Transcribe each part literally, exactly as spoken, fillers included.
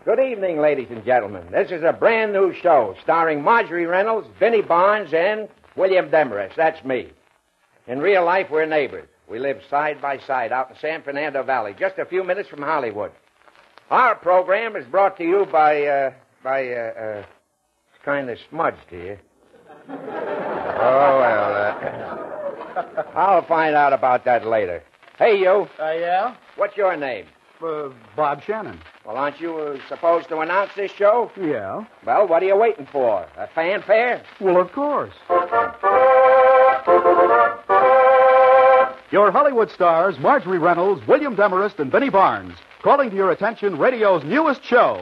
Good evening, ladies and gentlemen. This is a brand new show starring Marjorie Reynolds, Vinnie Barnes, and William Demarest. That's me. In real life, we're neighbors. We live side by side out in San Fernando Valley, just a few minutes from Hollywood. Our program is brought to you by, uh, by, uh, uh, it's kind of smudged here. Oh, well, uh, I'll find out about that later. Hey, you. Uh, yeah? What's your name? Uh, Bob Shannon. Well, aren't you uh, supposed to announce this show? Yeah. Well, what are you waiting for? A fanfare? Well, of course. Your Hollywood stars, Marjorie Reynolds, William Demarest, and Vinnie Barnes, calling to your attention radio's newest show.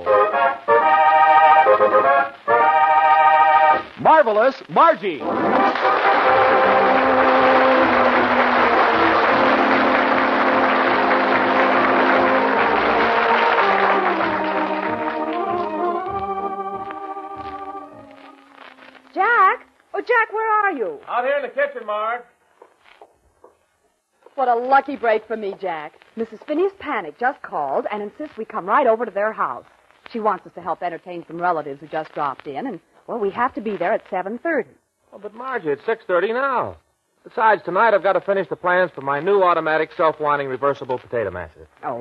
Marvelous Margie. Jack? Oh, Jack, where are you? Out here in the kitchen, Marge. What a lucky break for me, Jack. Missus Phineas Panic just called and insists we come right over to their house. She wants us to help entertain some relatives who just dropped in, and, well, we have to be there at seven thirty. Oh, but Margie, it's six thirty now. Besides, tonight I've got to finish the plans for my new automatic self-winding reversible potato masher. Oh.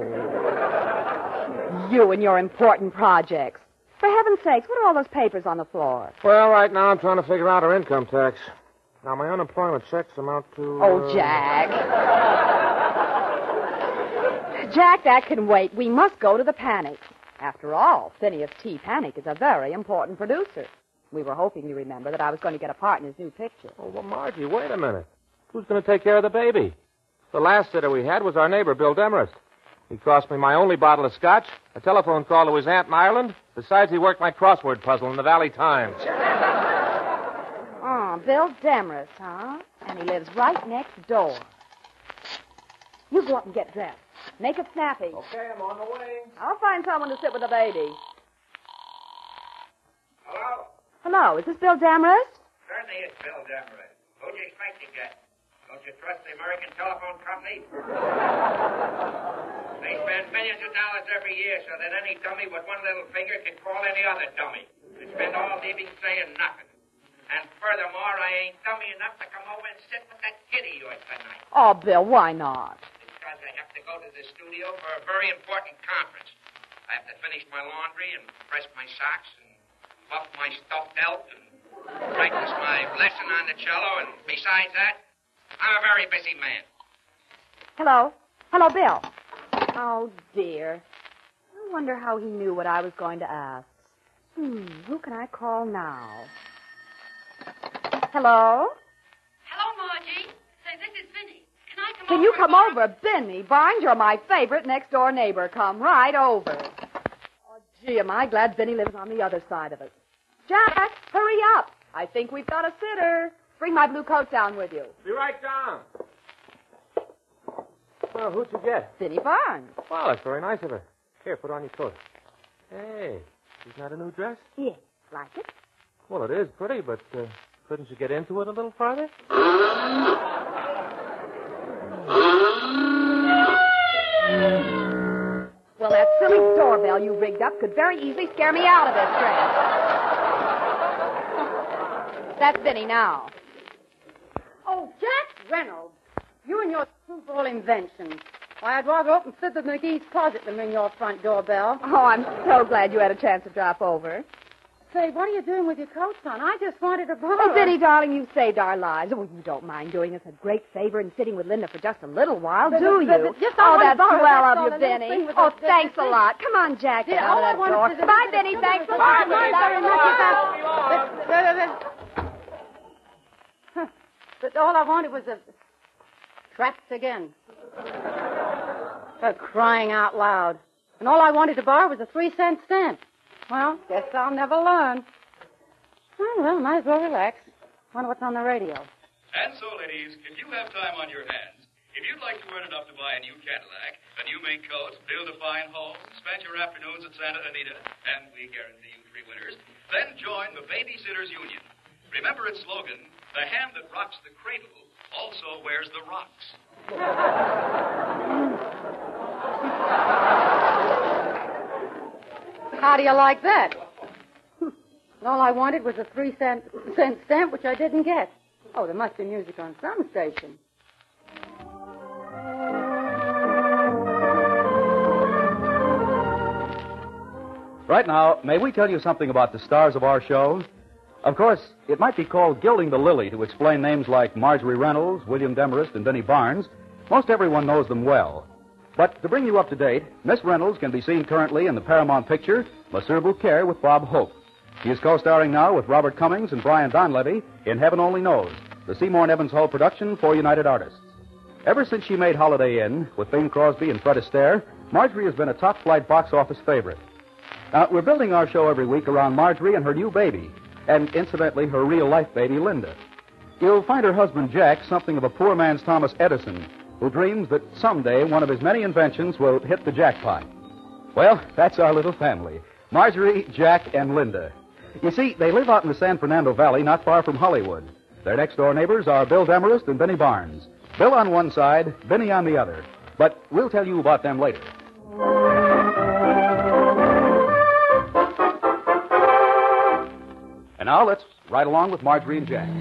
You and your important projects. For heaven's sakes, what are all those papers on the floor? Well, right now I'm trying to figure out our income tax. Now, my unemployment checks amount to... Oh, uh... Jack. Jack, that can wait. We must go to the Panic. After all, Phineas T. Panic is a very important producer. We were hoping, you remember, that I was going to get a part in his new picture. Oh, well, Margie, wait a minute. Who's going to take care of the baby? The last sitter we had was our neighbor, Bill Demarest. He cost me my only bottle of scotch, a telephone call to his aunt in Ireland. Besides, he worked my crossword puzzle in the Valley Times. Oh, Bill Demarest, huh? And he lives right next door. You go up and get dressed. Make it snappy. Okay, I'm on the way. I'll find someone to sit with the baby. Hello? Hello, is this Bill Demarest? Certainly it's Bill Demarest. Who'd you expect to get? Don't you trust the American Telephone Company? They spend millions of dollars every year so that any dummy with one little finger can call any other dummy. They spend all evening saying nothing. And furthermore, I ain't dummy enough to come over and sit with that kid of yours tonight. Oh, Bill, why not? Because I have to go to the studio for a very important conference. I have to finish my laundry and press my socks and buff my stuffed elk and practice my lesson on the cello. And besides that, I'm a very busy man. Hello? Hello, Bill. Oh, dear. I wonder how he knew what I was going to ask. Hmm, who can I call now? Hello? Hello, Margie. Say, this is Vinnie. Can I come Can over? you come and- over? Benny Barnes, you're my favorite next-door neighbor. Come right over. Oh, gee, am I glad Benny lives on the other side of us. Jack, hurry up. I think we've got a sitter. Bring my blue coat down with you. Be right down. Well, who'd you get? Benny Barnes. Well, that's very nice of her. Here, put on your coat. Hey, isn't that a new dress? Yes, like it? Well, it is pretty, but uh, couldn't you get into it a little farther? Well, that silly doorbell you rigged up could very easily scare me out of this dress. That's Benny now. Oh, Jack Reynolds. You and your screwball inventions. Why, I'd rather open Fibber McGee's closet than ring your front doorbell. Oh, I'm so glad you had a chance to drop over. Say, what are you doing with your coats on? I just wanted to borrow. Oh, Benny, darling, you saved our lives. Oh, you don't mind doing us a great favor and sitting with Linda for just a little while, But- do but- you? but just I oh, want to that's borrow, swell that's of all, you, a little Benny. thing with Oh, the- the- thanks the- a lot. Come on, Jack. Get Yeah, out all of I that wanted door. to do Goodbye, was- Benny. Thanks a Bye, lot. bye, very much. Bye. But, but, but all I wanted was a... Trapped again. For crying out loud. And all I wanted to borrow was a three-cent stamp. Well, guess I'll never learn. Oh, well, might as well relax. Wonder what's on the radio. And so, ladies, if you have time on your hands, if you'd like to earn enough to buy a new Cadillac, a new mink coat, build a fine home, spend your afternoons at Santa Anita, and we guarantee you three winners, then join the Babysitters Union. Remember its slogan, the hand that rocks the cradle also wears the rocks. How do you like that? And all I wanted was a three cent, cent stamp, which I didn't get. Oh, there must be music on some station. Right now, may we tell you something about the stars of our show? Of course, it might be called gilding the lily to explain names like Marjorie Reynolds, William Demarest, and Benny Barnes. Most everyone knows them well. But to bring you up to date, Miss Reynolds can be seen currently in the Paramount picture, Monsieur Bouquet with Bob Hope. She is co-starring now with Robert Cummings and Brian Donlevy in Heaven Only Knows, the Seymour and Evans Hall production for United Artists. Ever since she made Holiday Inn with Bing Crosby and Fred Astaire, Marjorie has been a top-flight box office favorite. Now, we're building our show every week around Marjorie and her new baby, and incidentally, her real-life baby, Linda. You'll find her husband, Jack, something of a poor man's Thomas Edison, who dreams that someday one of his many inventions will hit the jackpot. Well, that's our little family, Marjorie, Jack, and Linda. You see, they live out in the San Fernando Valley, not far from Hollywood. Their next-door neighbors are Bill Demarest and Benny Barnes. Bill on one side, Benny on the other. But we'll tell you about them later. And now let's ride along with Marjorie and Jack.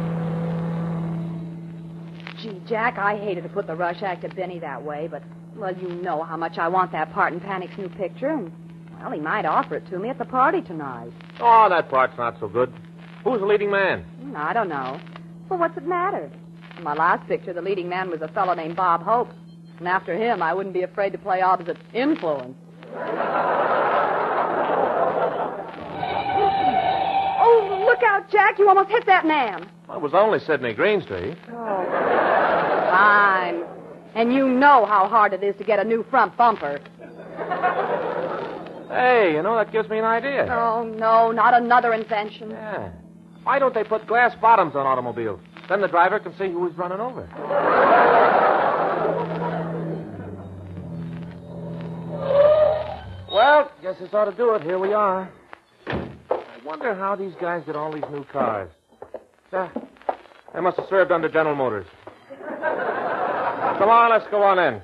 Gee, Jack, I hated to put the rush act of Benny that way, but, well, you know how much I want that part in Panic's new picture, and, well, he might offer it to me at the party tonight. Oh, that part's not so good. Who's the leading man? Hmm, I don't know. Well, what's it matter? In my last picture, the leading man was a fellow named Bob Hope, and after him, I wouldn't be afraid to play opposite Influence. Oh, look out, Jack. You almost hit that man. Well, it was only Sidney Greenstreet. Oh, fine. And you know how hard it is to get a new front bumper. Hey, you know, that gives me an idea. Oh, no, not another invention. Yeah. Why don't they put glass bottoms on automobiles? Then the driver can see who he's running over. Well, guess this ought to do it. Here we are. I wonder how these guys get all these new cars. Uh, they must have served under General Motors. Come on, let's go on in.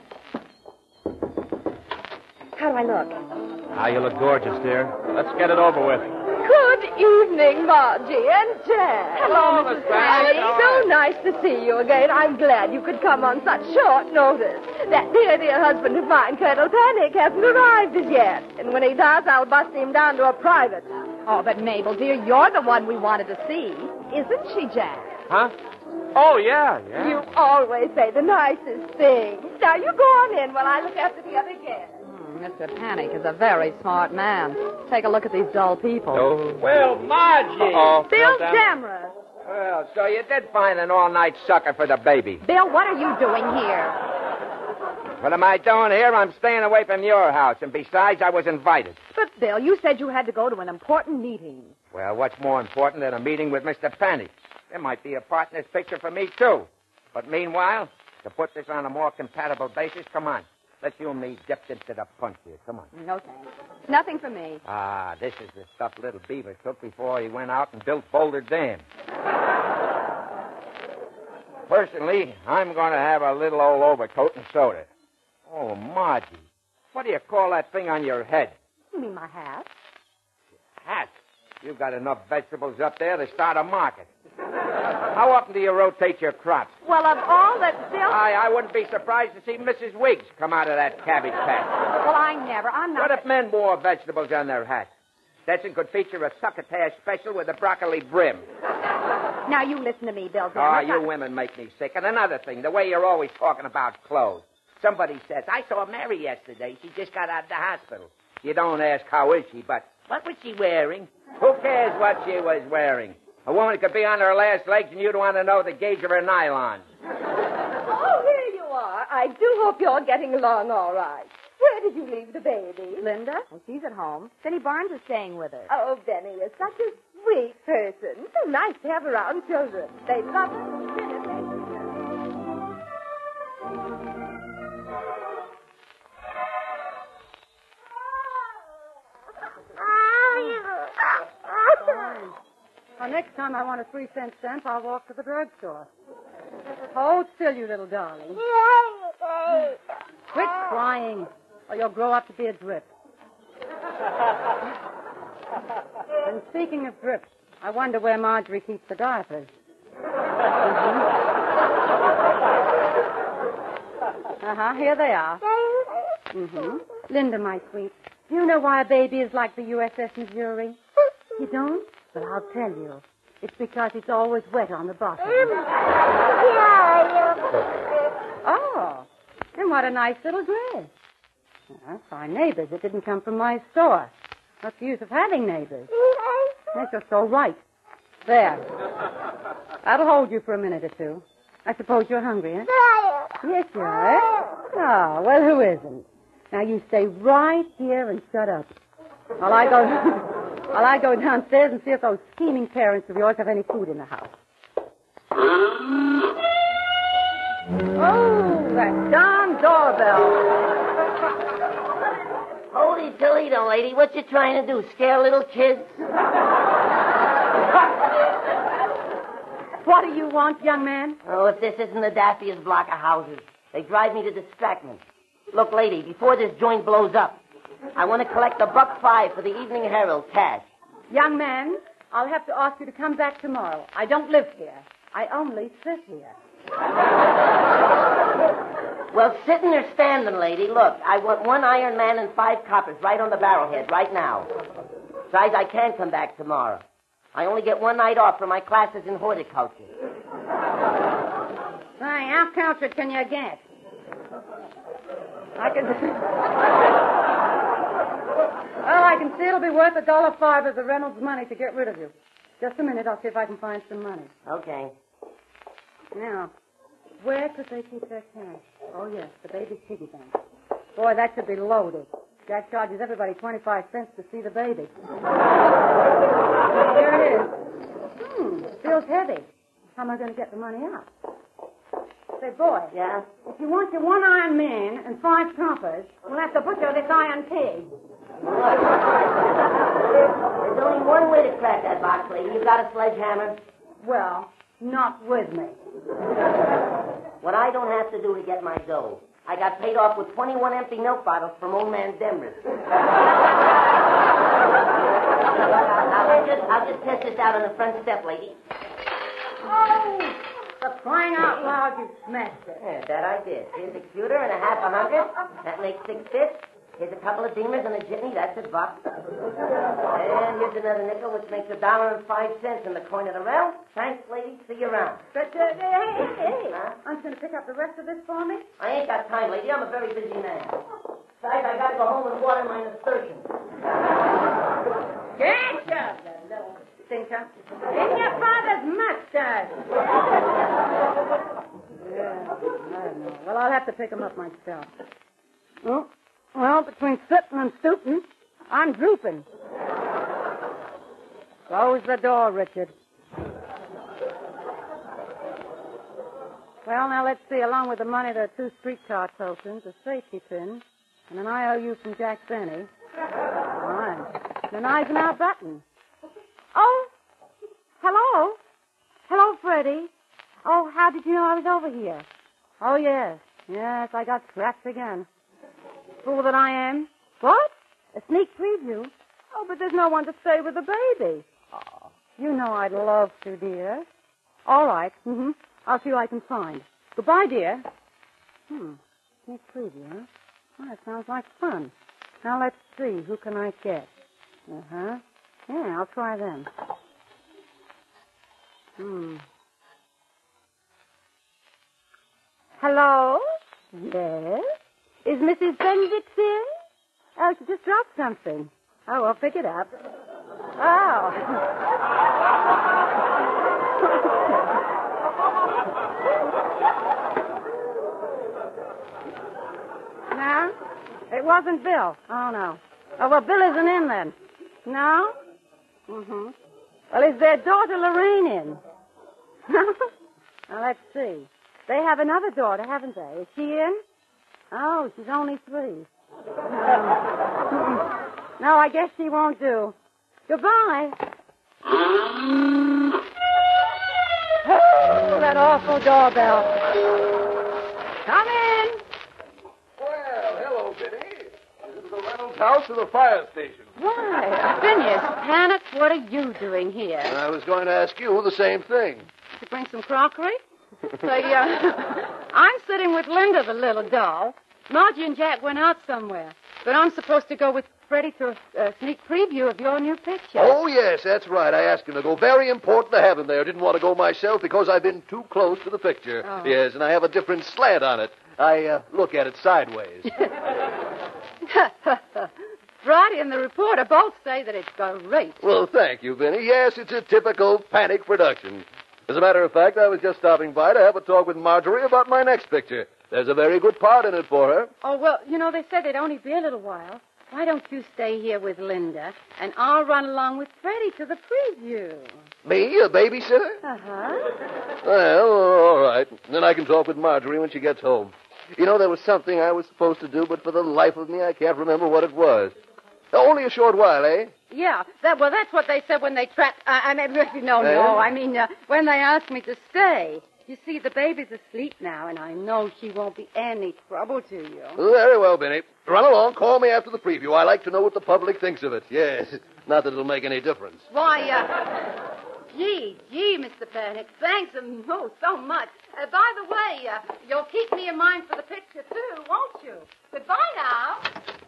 How do I look? Ah, you look gorgeous, dear. Let's get it over with. Good evening, Margie and Jack. Hello, Miss Barnes. It's so nice to see you again. I'm glad you could come on such short notice. That dear, dear husband of mine, Colonel Panic, hasn't arrived as yet. And when he does, I'll bust him down to a private. Oh, but Mabel, dear, you're the one we wanted to see. Isn't she, Jack? Huh? Oh, yeah, yeah. You always say the nicest things. Now, you go on in while I look after the other guests. Mister Panic is a very smart man. Take a look at these dull people. Oh. Well, Margie. Uh-oh. Bill Well, Demarest. Well, so you did find an all-night sucker for the baby. Bill, what are you doing here? What am I doing here? I'm staying away from your house, and besides, I was invited. But, Bill, you said you had to go to an important meeting. Well, what's more important than a meeting with Mister Panic? There might be a part in this picture for me, too. But meanwhile, to put this on a more compatible basis, come on. Let's you and me dip into the punch here. Come on. No thanks. Nothing for me. Ah, this is the stuff Little Beaver took before he went out and built Boulder Dam. Personally, I'm going to have a little old overcoat and soda. Oh, Margie, what do you call that thing on your head? You mean my hat? Hat. You've got enough vegetables up there to start a market. How often do you rotate your crops? Well, of all that Bill... I, I wouldn't be surprised to see Missus Wiggs come out of that cabbage patch. Well, I never. I'm not... What if men wore vegetables on their hats? Stetson could feature a succotash special with a broccoli brim. Now, you listen to me, Bill Oh, Demarest. you women make me sick. And another thing, the way you're always talking about clothes. Somebody says, I saw Mary yesterday. She just got out of the hospital. You don't ask how is she, but what was she wearing? Who cares what she was wearing? A woman could be on her last legs and you'd want to know the gauge of her nylon. Oh, here you are. I do hope you're getting along all right. Where did you leave the baby? Linda? Well, she's at home. Benny Barnes is staying with her. Oh, Benny is such a sweet person. So nice to have around children. They love her. Well, next time I want a three cent stamp, I'll walk to the drugstore. Hold still, you little darling. Quit crying, or you'll grow up to be a drip. And speaking of drips, I wonder where Marjorie keeps the diapers. Uh-huh, here they are. Mm-hmm. Linda, my sweet, do you know why a baby is like the U S S Missouri? You don't? But I'll tell you. It's because it's always wet on the bottom. Oh, and what a nice little dress. Well, fine neighbors. It didn't come from my store. What's the use of having neighbors? That's just all right. There. That'll hold you for a minute or two. I suppose you're hungry, huh? Yes, you are. Oh, well, who isn't? Now, you stay right here and shut up. While I go, while I go downstairs and see if those scheming parents of yours have any food in the house. Oh, that darn doorbell. Holy Toledo, lady. What you trying to do, scare little kids? What do you want, young man? Oh, if this isn't the daffiest block of houses. They drive me to distract me. Look, lady, before this joint blows up, I want to collect a buck five for the Evening Herald, cash. Young man, I'll have to ask you to come back tomorrow. I don't live here. I only sit here. Well, sitting or standing, lady, look, I want one Iron Man and five coppers right on the barrelhead right now. Besides, I can't come back tomorrow. I only get one night off for my classes in horticulture. Say, how cultured can you get? I can... Well, I can see it'll be worth a dollar five of the Reynolds money to get rid of you. Just a minute, I'll see if I can find some money. Okay. Now, where could they keep their cash? Oh, yes, the baby's piggy bank. Boy, that should be loaded. Jack charges everybody twenty-five cents to see the baby. Here it is. Hmm, feels heavy. How am I going to get the money out? Say, boy. Yeah? If you want your one Iron Man and five coppers, we'll have to butcher this iron pig. There's only one way to crack that box, lady. You got a sledgehammer? Well, not with me. What I don't have to do to get my dough. I got paid off with twenty-one empty milk bottles from old man Demarest. I'll just, I'll just test this out on the front step, lady. Oh, for crying out loud, you smashed it. Yeah, that I did. Here's a pewter and a half a hundred. That makes six fifths. Here's a couple of deemers and a jitney. That's a buck. And here's another nickel, which makes a dollar and five cents in the coin of the realm. Thanks, lady. See you around. But, uh, hey, hey, hey. Huh? Aren't you going to pick up the rest of this for me? I ain't got time, lady. I'm a very busy man. Besides, I got to go home and water my nasturtiums. Get up, that little stinker. In your father's mustache. Yeah, I don't know. Well, I'll have to pick him up myself. Oh. Well, between sitting and stooping, I'm drooping. Close the door, Richard. Well, now let's see. Along with the money, there are two streetcar tokens, a safety pin, and an I O U from Jack Benny. Fine. And an Eisenhower button. Oh, hello. Hello, Freddie. Oh, how did you know I was over here? Oh, yes. Yes, I got trapped again. Fool that I am. What? A sneak preview? Oh, but there's no one to stay with the baby. Oh, you know I'd love to, dear. All right. Mm-hmm. I'll see what I can find. Goodbye, dear. Hmm. Sneak preview, huh? Well, that sounds like fun. Now, let's see. Who can I get? Uh-huh. Yeah, I'll try them. Hmm. Hello? Yes? Is Missus Benedict in? Oh, she just dropped something. Oh, I'll pick it up. Oh. No? It wasn't Bill. Oh, no. Oh, well, Bill isn't in then. No? Mm-hmm. Well, is their daughter Lorraine in? No? Well, let's see. They have another daughter, haven't they? Is she in? Oh, she's only three. No. No, I guess she won't do. Goodbye. Oh, that awful doorbell. Come in. Well, hello, Benny. Is it the Reynolds' house or the fire station? Why, Phineas, Panic, what are you doing here? I was going to ask you the same thing. To bring some crockery? Say, uh, I'm sitting with Linda, the little doll. Margie and Jack went out somewhere. But I'm supposed to go with Freddie to a, a sneak preview of your new picture. Oh, yes, that's right. I asked him to go. Very important to have him there. Didn't want to go myself because I've been too close to the picture. Oh. Yes, and I have a different slant on it. I uh, look at it sideways. Friday and the reporter both say that it's great. Well, thank you, Vinny. Yes, it's a typical Panic production. As a matter of fact, I was just stopping by to have a talk with Marjorie about my next picture. There's a very good part in it for her. Oh, well, you know, they said they'd only be a little while. Why don't you stay here with Linda, and I'll run along with Freddie to the preview. Me, a babysitter? Uh-huh. Well, all right. Then I can talk with Marjorie when she gets home. You know, there was something I was supposed to do, but for the life of me, I can't remember what it was. Only a short while, eh? Yeah, that, well, that's what they said when they trapped... Uh, I mean, no, Eh? no, I mean, uh, when they asked me to stay. You see, the baby's asleep now, and I know she won't be any trouble to you. Very well, Benny. Run along. Call me after the preview. I like to know what the public thinks of it. Yes. Not that it'll make any difference. Why, uh... Gee, gee, Mister Panic. Thanks um, oh, so much. Uh, by the way, uh, you'll keep me in mind for the picture, too, won't you? Goodbye now.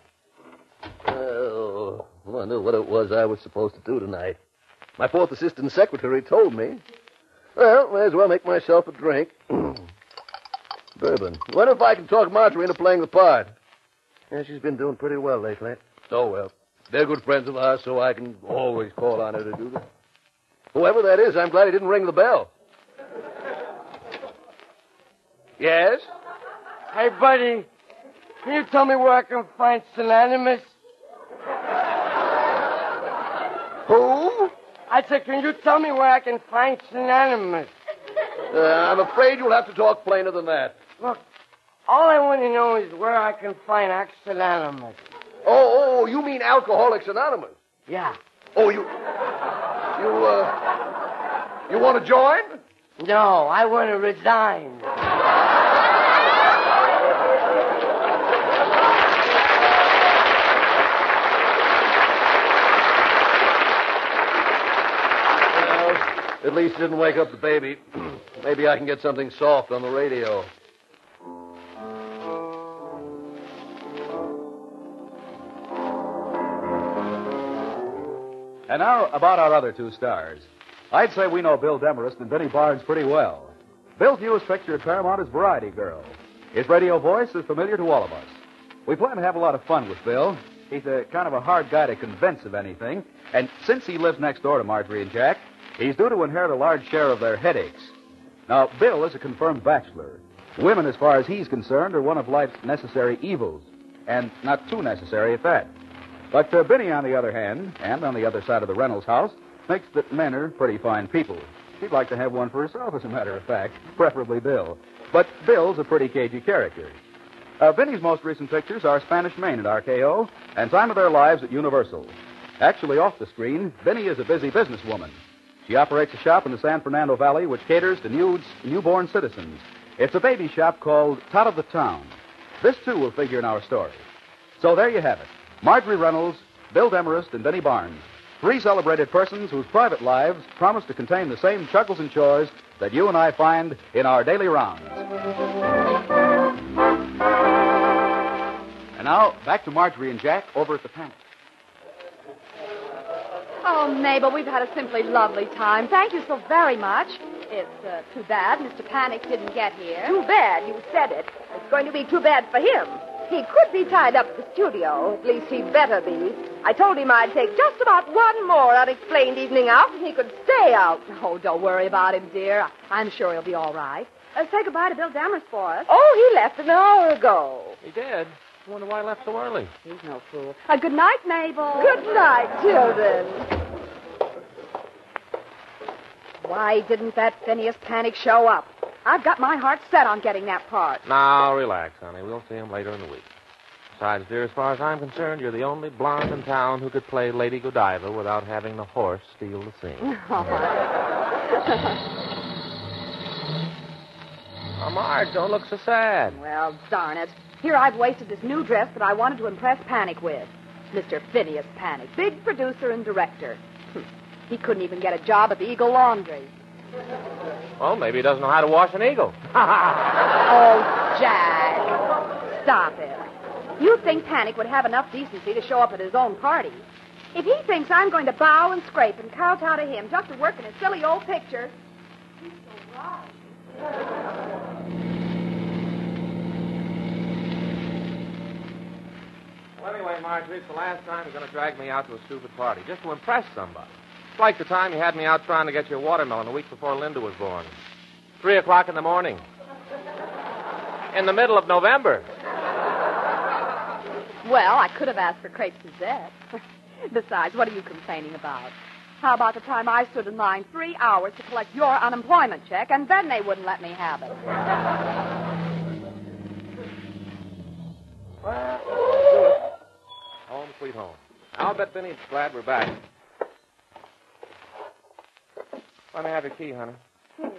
Oh, well, I knew what it was I was supposed to do tonight. My fourth assistant secretary told me. Well, may as well make myself a drink. Bourbon. Wonder if I can talk Marjorie into playing the part. Yeah, she's been doing pretty well lately. Oh, well. They're good friends of ours, so I can always call on her to do that. Whoever that is, I'm glad he didn't ring the bell. Yes? Hey, buddy, can you tell me where I can find Synonymous? Who? I said, can you tell me where I can find Synonymous? Uh, I'm afraid you'll have to talk plainer than that. Look, all I want to know is where I can find Synonymous. Oh, oh, you mean Alcoholics Anonymous? Yeah. Oh, you... You, uh... You want to join? No, I want to resign. Well, at least it didn't wake up the baby. Maybe I can get something soft on the radio. And now, about our other two stars. I'd say we know Bill Demarest and Benny Barnes pretty well. Bill's newest picture at Paramount is Variety Girl. His radio voice is familiar to all of us. We plan to have a lot of fun with Bill. He's a kind of a hard guy to convince of anything, and since he lives next door to Marjorie and Jack, he's due to inherit a large share of their headaches. Now, Bill is a confirmed bachelor. Women, as far as he's concerned, are one of life's necessary evils, and not too necessary at that. But uh, Benny, on the other hand, and on the other side of the Reynolds house, thinks that men are pretty fine people. She'd like to have one for herself, as a matter of fact, preferably Bill. But Bill's a pretty cagey character. Uh, Benny's most recent pictures are Spanish Main at R K O and Time of Their Lives at Universal. Actually, off the screen, Benny is a busy businesswoman. She operates a shop in the San Fernando Valley which caters to nudes, newborn citizens. It's a baby shop called Tot of the Town. This, too, will figure in our story. So there you have it. Marjorie Reynolds, Bill Demarest, and Benny Barnes. Three celebrated persons whose private lives promise to contain the same chuckles and chores that you and I find in our daily rounds. And now, back to Marjorie and Jack over at the Panic. Oh, Mabel, we've had a simply lovely time. Thank you so very much. It's uh, too bad Mister Panic didn't get here. Too bad, you said it. It's going to be too bad for him. He could be tied up at the studio. At least he'd better be. I told him I'd take just about one more unexplained evening out, and he could stay out. Oh, don't worry about him, dear. I'm sure he'll be all right. Uh, say goodbye to Bill Demarest for us. Oh, he left an hour ago. He did. I wonder why he left so early. He's no fool. Uh, good night, Mabel. Good night, children. Why didn't that Phineas Panic show up? I've got my heart set on getting that part. Now, relax, honey. We'll see him later in the week. Besides, dear, as far as I'm concerned, you're the only blonde in town who could play Lady Godiva without having the horse steal the scene. Oh, Marge, don't look so sad. Well, darn it. Here I've wasted this new dress that I wanted to impress Panic with. Mister Phineas Panic, big producer and director. He couldn't even get a job at the Eagle Laundry. Well, maybe he doesn't know how to wash an eagle. Oh, Jack. Stop it. You think Panic would have enough decency to show up at his own party? If he thinks I'm going to bow and scrape and kowtow to him just to work in his silly old picture, he's so right. Well, anyway, Marjorie, it's the last time you're going to drag me out to a stupid party, just to impress somebody. It's like the time you had me out trying to get your watermelon the week before Linda was born. Three o'clock in the morning. In the middle of November. Well, I could have asked for crepe Suzette. Besides, what are you complaining about? How about the time I stood in line three hours to collect your unemployment check, and then they wouldn't let me have it? Well, let's do it. Home sweet home. I'll bet Vinny's glad we're back. Let me have your key, honey. I'm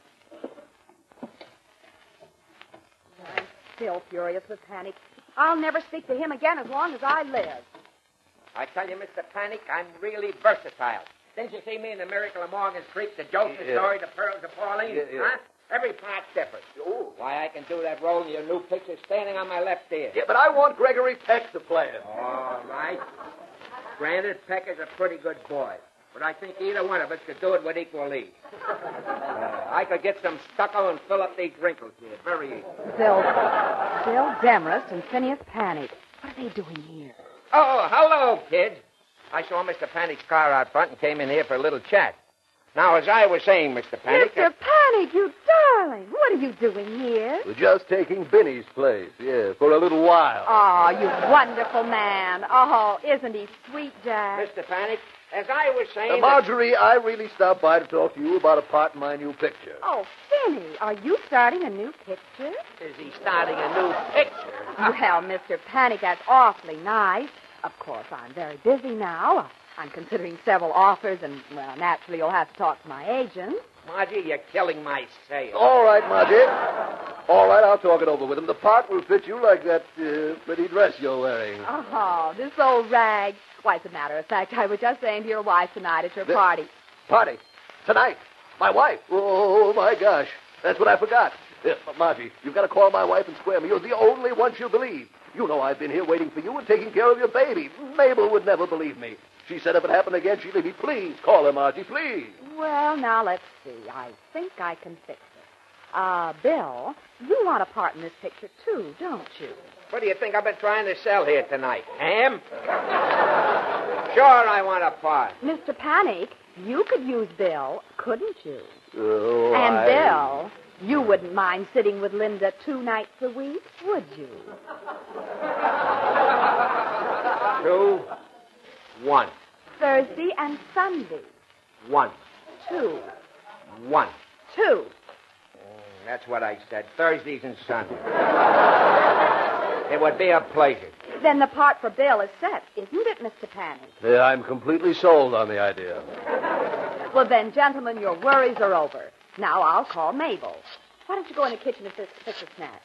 still furious with Panic. I'll never speak to him again as long as I live. I tell you, Mister Panic, I'm really versatile. Didn't you see me in The Miracle of Morgan's Creek, the Joseph Yeah. story, the Pearls of Pauline? Yeah, yeah. Huh? Every part's different. Ooh. Why, I can do that role in your new picture standing on my left ear. Yeah, but I want Gregory Peck to play it. All right. Granted, Peck is a pretty good boy. But I think either one of us could do it with equal ease. Uh, I could get some stucco and fill up these wrinkles here. Very easy. Bill, Bill Demarest and Phineas Panic. What are they doing here? Oh, hello, kids. I saw Mister Panic's car out front and came in here for a little chat. Now, as I was saying, Mister Panic... Mister Panic, you darling. What are you doing here? We're just taking Benny's place, yeah, for a little while. Oh, you wonderful man. Oh, isn't he sweet, Jack? Mister Panic, as I was saying... Uh, Marjorie, I really stopped by to talk to you about a part in my new picture. Oh, Finny, are you starting a new picture? Is he starting a new picture? Well, Mister Panic, that's awfully nice. Of course, I'm very busy now. I'm considering several offers, and, well, naturally, you'll have to talk to my agent. Margie, you're killing my sale. All right, Margie. All right, I'll talk it over with him. The part will fit you like that uh, pretty dress you're wearing. Oh, this old rag. Why, as a matter of fact, I was just saying to your wife tonight at your The- party. Party? Tonight? My wife? Oh, my gosh. That's what I forgot. Uh, Margie, you've got to call my wife and square me. You're the only one she'll believe. You know I've been here waiting for you and taking care of your baby. Mabel would never believe me. She said if it happened again, she'd leave me. Please, call her, Margie, please. Well, now, let's see. I think I can fix it. Uh, Bill, you want a part in this picture, too, don't you? What do you think I've been trying to sell here tonight? Ham? Sure, I want a part. Mister Panic, you could use Bill, couldn't you? Oh, and I... Bill, you wouldn't mind sitting with Linda two nights a week, would you? Two. One. Thursday and Sunday. One. Two. One. Two. Mm, that's what I said. Thursdays and Sundays. It would be a pleasure. Then the part for Bill is set, isn't it, Mister Panic? Yeah, I'm completely sold on the idea. Well, then, gentlemen, your worries are over. Now I'll call Mabel. Why don't you go in the kitchen and fix, fix a snack?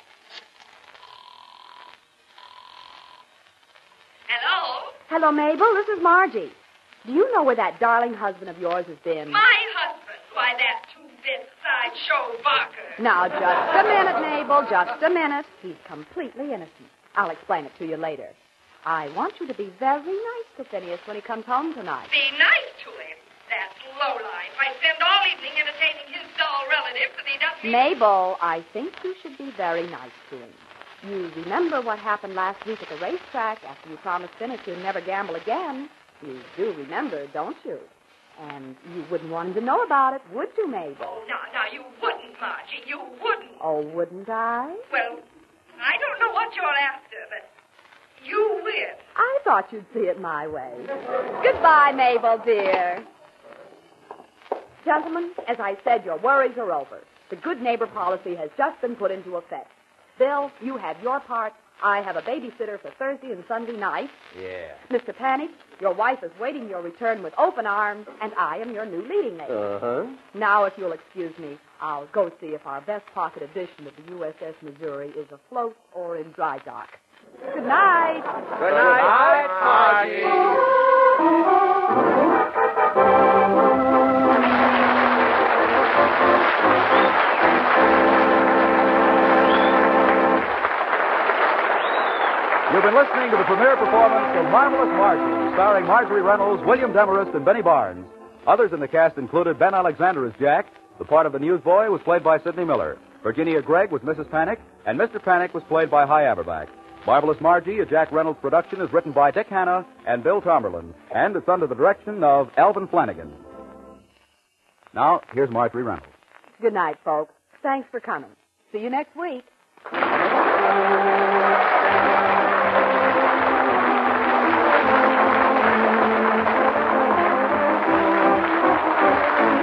Hello? Hello, Mabel. This is Margie. Do you know where that darling husband of yours has been? My husband. Why, that two-bit sideshow Barker. Now, just a minute, Mabel. Just a minute. He's completely innocent. I'll explain it to you later. I want you to be very nice to Phineas when he comes home tonight. Be nice to him. That lowlife. I spend all evening entertaining his dull relatives, and he doesn't... Mabel, I think you should be very nice to him. You remember what happened last week at the racetrack after you promised Phineas you'd never gamble again? You do remember, don't you? And you wouldn't want him to know about it, would you, Mabel? Oh, now, now, you wouldn't, Margie. You wouldn't. Oh, wouldn't I? Well, I don't know what you're after, but you will. I thought you'd see it my way. Goodbye, Mabel, dear. Gentlemen, as I said, your worries are over. The good neighbor policy has just been put into effect. Bill, you have your part. I have a babysitter for Thursday and Sunday nights. Yeah. Mister Panic, your wife is waiting your return with open arms, and I am your new leading lady. Uh-huh. Now, if you'll excuse me, I'll go see if our best pocket edition of the U S S Missouri is afloat or in dry dock. Good night. Good night, Margie. You've been listening to the premiere performance of Marvelous Margie, starring Marjorie Reynolds, William Demarest, and Benny Barnes. Others in the cast included Ben Alexander as Jack. The part of the newsboy was played by Sidney Miller. Virginia Gregg was Missus Panic, and Mister Panic was played by Hy Averback. Marvelous Margie, a Jack Reynolds production, is written by Dick Hanna and Bill Tomberlin, and it's under the direction of Alvin Flanagan. Now, here's Marjorie Reynolds. Good night, folks. Thanks for coming. See you next week.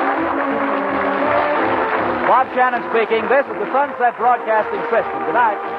Bob Shannon speaking. This is the Sunset Broadcasting System. Good night.